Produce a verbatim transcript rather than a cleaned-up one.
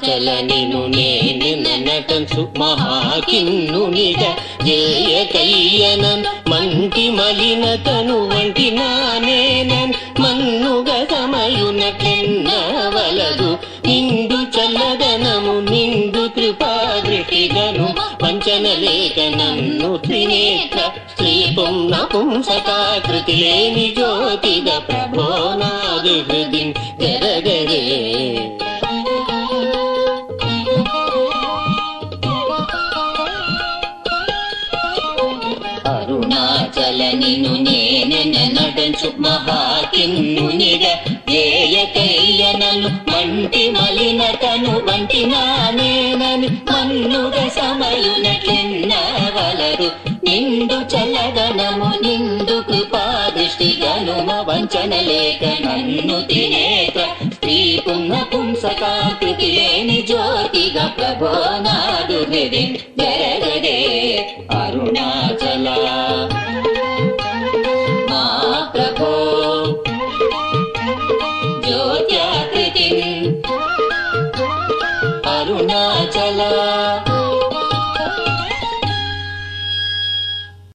అరుణాచల నిను నేనెనటంచు మహాకిన్నునిగా జేయకయ్యనన్ మంటి మలినతను వంటి నానేనన్ మన్నుగ సమయునకెన్నవలదు నిండు చల్లదనము నిండు కృపాదృష్టిగను వంచన లేక నన్ను త్రినేత్ర స్త్రీ పుంన పుంసకాకృతి లేని జ్యోతిగ ప్రభో నాదు హృది గరగరే. అరుణాచల నిను నేనెనటంచు మహాకిన్నునిగా జేయకయ్యనను మంటి మలినతను వంటి నానేనని మన్నుగ సమయునకెన్నవలదు నిండు చల్లదనము నిండు కృపాదృష్టిగను వంచన లేక నన్ను త్రినేత్ర స్త్రీ పుంన పుంసకాకృతి లేని జ్యోతిగా ప్రభో నాదు హృది జరగదే. అరుణా